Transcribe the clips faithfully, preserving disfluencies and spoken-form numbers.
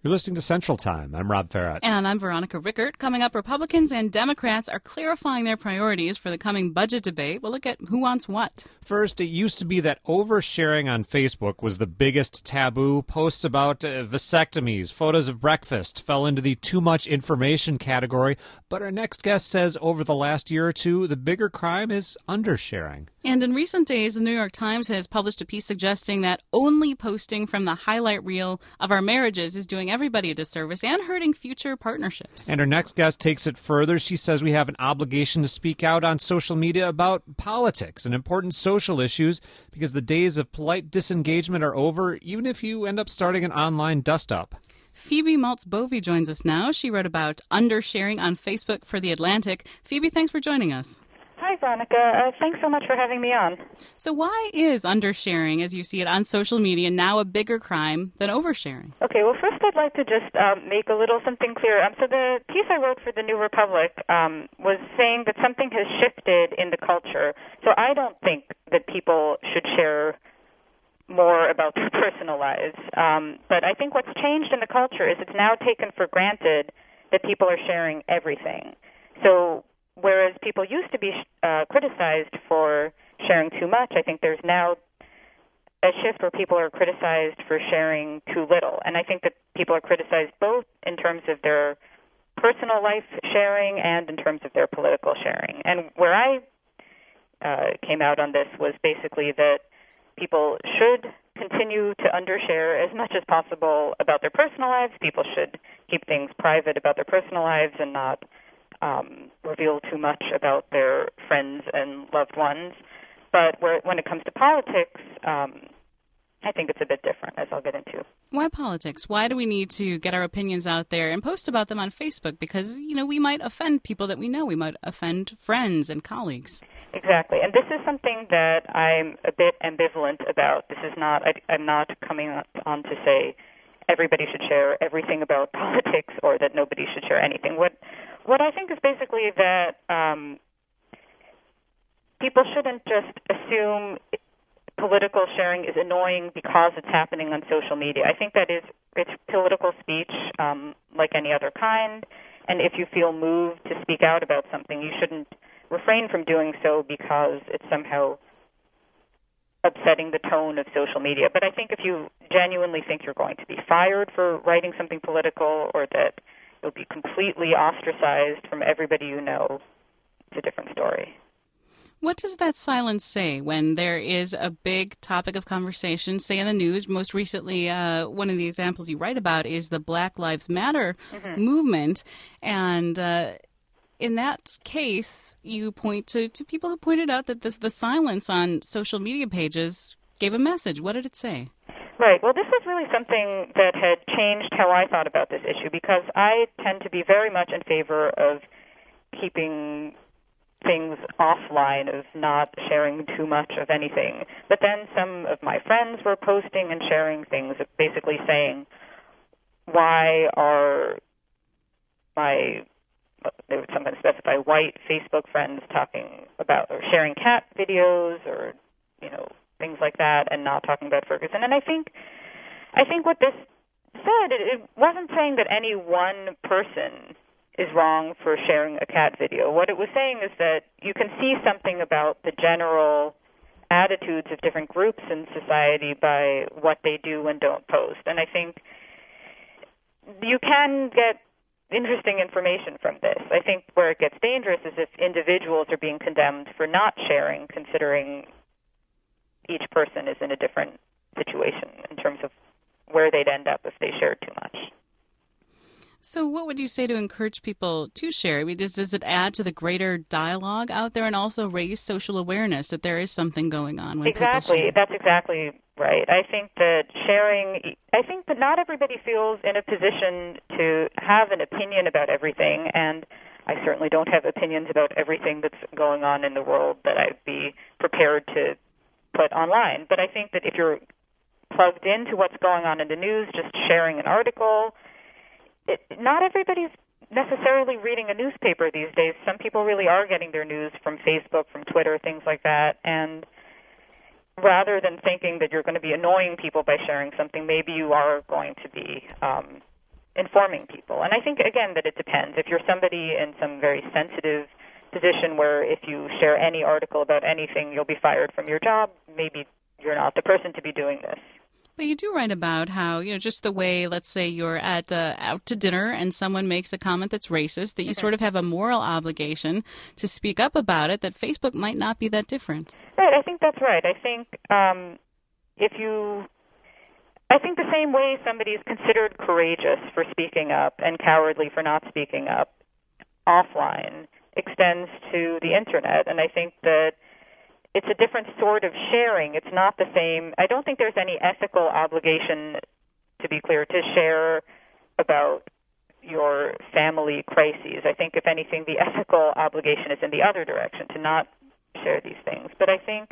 You're listening to Central Time. I'm Rob Farrett. And I'm Veronica Rickert. Coming up, Republicans and Democrats are clarifying their priorities for the coming budget debate. We'll look at who wants what. First, it used to be that oversharing on Facebook was the biggest taboo. Posts about uh, vasectomies, photos of breakfast fell into the too much information category. But our next guest says over the last year or two, the bigger crime is undersharing. And in recent days, the New York Times has published a piece suggesting that only posting from the highlight reel of our marriages is doing everybody a disservice and hurting future partnerships. And our next guest takes it further. She says we have an obligation to speak out on social media about politics and important social issues because the days of polite disengagement are over, even if you end up starting an online dust-up. Phoebe Maltz-Bovey joins us now. She wrote about undersharing on Facebook for The Atlantic. Phoebe, thanks for joining us. Hi, Veronica. Uh, thanks so much for having me on. So why is undersharing, as you see it on social media, now a bigger crime than oversharing? Okay, well, first I'd like to just um, make a little something clear. Um, so the piece I wrote for the New Republic um, was saying that something has shifted in the culture. So I don't think that people should share more about their personal lives. Um, but I think what's changed in the culture is it's now taken for granted that people are sharing everything. So whereas people used to be uh, criticized for sharing too much, I think there's now a shift where people are criticized for sharing too little. And I think that people are criticized both in terms of their personal life sharing and in terms of their political sharing. And where I uh, came out on this was basically that people should continue to undershare as much as possible about their personal lives. People should keep things private about their personal lives and not Um, reveal too much about their friends and loved ones. But where, when it comes to politics, um, I think it's a bit different, as I'll get into. Why politics? Why do we need to get our opinions out there and post about them on Facebook? Because, you know, we might offend people that we know. We might offend friends and colleagues. Exactly. And this is something that I'm a bit ambivalent about. This is not, I, I'm not coming on to say everybody should share everything about politics or that nobody should share anything. What What I think is basically that um, people shouldn't just assume political sharing is annoying because it's happening on social media. I think that is it's political speech um, like any other kind, and if you feel moved to speak out about something, you shouldn't refrain from doing so because it's somehow upsetting the tone of social media. But I think if you genuinely think you're going to be fired for writing something political or that you'll be completely ostracized from everybody you know, it's a different story. What does that silence say when there is a big topic of conversation, say in the news? Most recently, uh, one of the examples you write about is the Black Lives Matter mm-hmm. movement. And uh, in that case, you point to, to people who pointed out that this, the silence on social media pages gave a message. What did it say? Right. Well, this was really something that had changed how I thought about this issue because I tend to be very much in favor of keeping things offline, of not sharing too much of anything. But then some of my friends were posting and sharing things, basically saying, why are my, they would sometimes specify white Facebook friends talking about or sharing cat videos or, you know, things like that, and not talking about Ferguson. And I think, I think what this said, it, it wasn't saying that any one person is wrong for sharing a cat video. What it was saying is that you can see something about the general attitudes of different groups in society by what they do and don't post. And I think you can get interesting information from this. I think where it gets dangerous is if individuals are being condemned for not sharing, considering each person is in a different situation in terms of where they'd end up if they shared too much. So what would you say to encourage people to share? I mean, does, does it add to the greater dialogue out there and also raise social awareness that there is something going on when exactly. people share? That's exactly right. I think that sharing, I think that not everybody feels in a position to have an opinion about everything, and I certainly don't have opinions about everything that's going on in the world that I'd be prepared to put online. But I think that if you're plugged into what's going on in the news, just sharing an article, It, not everybody's necessarily reading a newspaper these days. Some people really are getting their news from Facebook, from Twitter, things like that. And rather than thinking that you're going to be annoying people by sharing something, maybe you are going to be um, informing people. And I think, again, that it depends. If you're somebody in some very sensitive position where if you share any article about anything, you'll be fired from your job, maybe you're not the person to be doing this. But you do write about how, you know, just the way, let's say you're at uh, out to dinner and someone makes a comment that's racist, that you mm-hmm. sort of have a moral obligation to speak up about it, that Facebook might not be that different. Right, I think that's right. I think um, if you, I think the same way somebody is considered courageous for speaking up and cowardly for not speaking up offline extends to the Internet, and I think that it's a different sort of sharing. It's not the same. I don't think there's any ethical obligation, to be clear, to share about your family crises. I think, if anything, the ethical obligation is in the other direction, to not share these things. But I think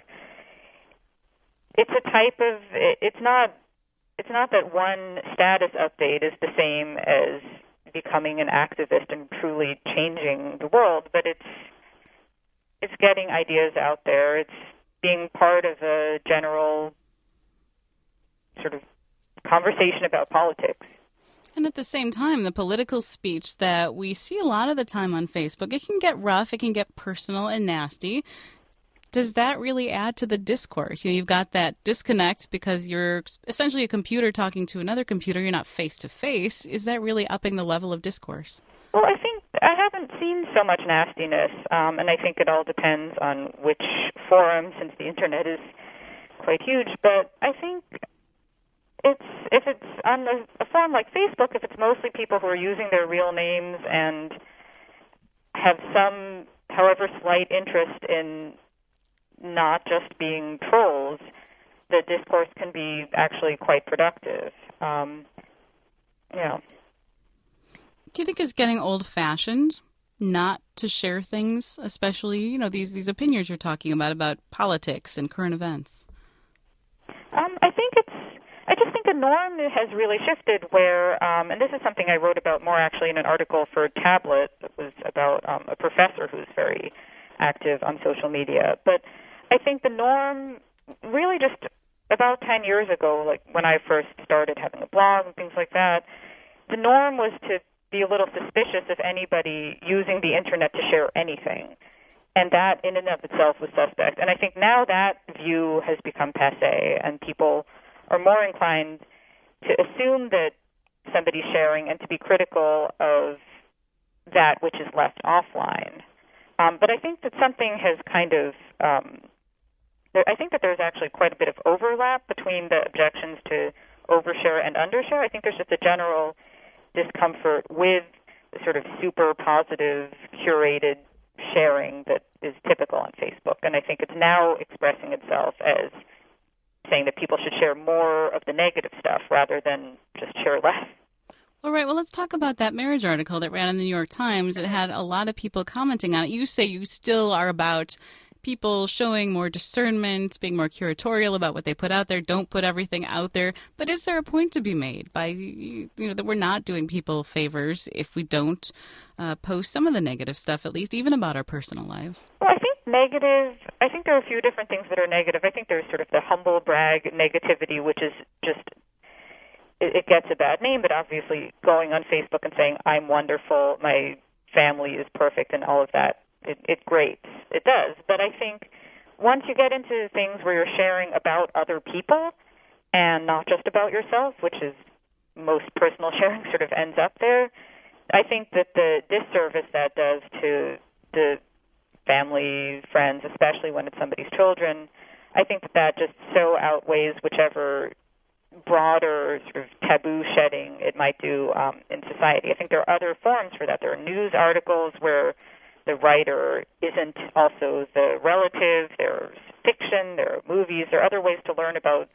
it's a type of, it's not, it's not that one status update is the same as becoming an activist and truly changing the world, but it's It's getting ideas out there. It's being part of a general sort of conversation about politics. And at the same time, the political speech that we see a lot of the time on Facebook, it can get rough, it can get personal and nasty. Does that really add to the discourse? You know, you've got that disconnect because you're essentially a computer talking to another computer. You're not face-to-face. Is that really upping the level of discourse? Well, I think I haven't seen so much nastiness, um, and I think it all depends on which forum, since the Internet is quite huge. But I think it's if it's on a, a forum like Facebook, if it's mostly people who are using their real names and have some, however slight, interest in not just being trolls, the discourse can be actually quite productive. Um, yeah. Do you think it's getting old-fashioned not to share things, especially, you know, these, these opinions you're talking about, about politics and current events? Um, I think it's, I just think the norm has really shifted where, um, and this is something I wrote about more actually in an article for Tablet that was about um, a professor who's very active on social media. But I think the norm really just about ten years ago, like when I first started having a blog and things like that, the norm was to be a little suspicious of anybody using the Internet to share anything. And that in and of itself was suspect. And I think now that view has become passé, and people are more inclined to assume that somebody's sharing and to be critical of that which is left offline. Um, but I think that something has kind of, um, there, I think that there's actually quite a bit of overlap between the objections to overshare and undershare. I think there's just a general discomfort with the sort of super positive, curated sharing that is typical on Facebook. And I think it's now expressing itself as saying that people should share more of the negative stuff rather than just share less. All right, well, let's talk about that marriage article that ran in the New York Times. It had a lot of people commenting on it. You say you still are about people showing more discernment, being more curatorial about what they put out there, don't put everything out there. But is there a point to be made by, you know, that we're not doing people favors if we don't uh, post some of the negative stuff, at least even about our personal lives? Well, I think negative, I think there are a few different things that are negative. I think there's sort of the humble brag negativity, which is just, it, it gets a bad name, but obviously going on Facebook and saying, I'm wonderful, my family is perfect, and all of that, It, it grates. It does. But I think once you get into things where you're sharing about other people and not just about yourself, which is most personal sharing sort of ends up there, I think that the disservice that does to the family, friends, especially when it's somebody's children, I think that that just so outweighs whichever broader sort of taboo shedding it might do um, in society. I think there are other forms for that. There are news articles where the writer isn't also the relative. There's fiction. There are movies. There are other ways to learn about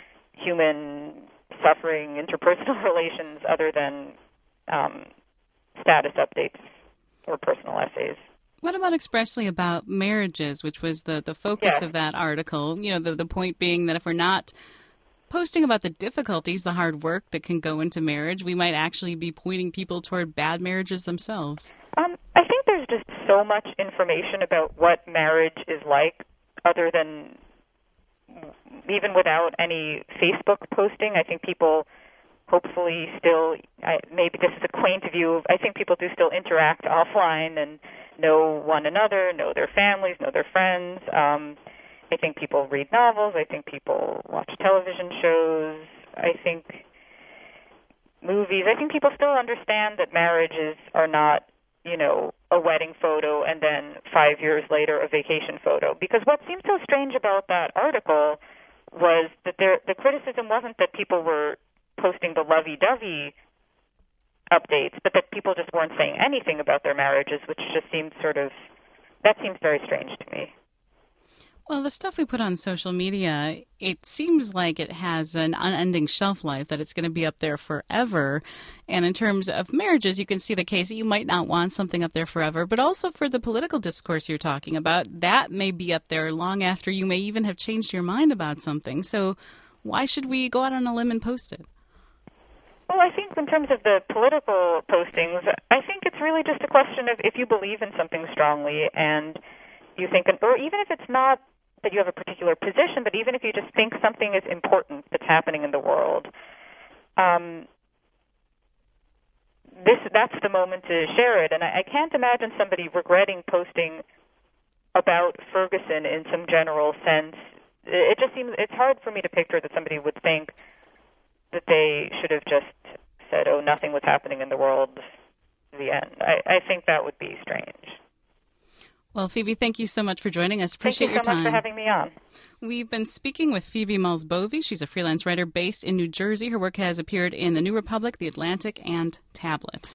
human suffering, interpersonal relations, other than um, status updates or personal essays. What about expressly about marriages, which was the, the focus yes. of that article? You know, the, the point being that if we're not posting about the difficulties, the hard work that can go into marriage, we might actually be pointing people toward bad marriages themselves. Um, I think there's just so much information about what marriage is like, other than even without any Facebook posting. I think people hopefully still, I, maybe this is a quaint view of, I think people do still interact offline and know one another, know their families, know their friends. Um, I think people read novels. I think people watch television shows. I think movies. I think people still understand that marriages are not, you know, a wedding photo and then five years later a vacation photo. Because what seemed so strange about that article was that there, the criticism wasn't that people were posting the lovey-dovey updates, but that people just weren't saying anything about their marriages, which just seemed sort of, that seems very strange to me. Well, the stuff we put on social media, it seems like it has an unending shelf life, that it's going to be up there forever. And in terms of marriages, you can see the case that you might not want something up there forever, but also for the political discourse you're talking about, that may be up there long after you may even have changed your mind about something. So why should we go out on a limb and post it? Well, I think in terms of the political postings, I think it's really just a question of if you believe in something strongly and you think, or even if it's not that you have a particular position, but even if you just think something is important that's happening in the world, um, this that's the moment to share it. And I, I can't imagine somebody regretting posting about Ferguson in some general sense. It just seems, it's hard for me to picture that somebody would think that they should have just said, oh, nothing was happening in the world, the end. I, I think that would be strange. Well, Phoebe, thank you so much for joining us. Appreciate your time. Thank you so much time. for having me on. We've been speaking with Phoebe Malzbovi. She's a freelance writer based in New Jersey. Her work has appeared in The New Republic, The Atlantic, and Tablet.